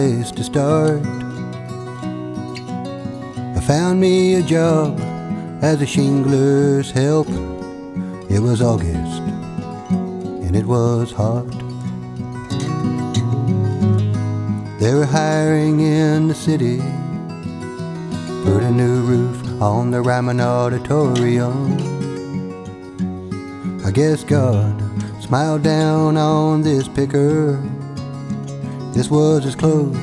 place to start. I found me a job as a shingler's help. It was August and it was hot. They were hiring in the city, put a new roof on the Ryman Auditorium. I guess God smiled down on this picker. This was as close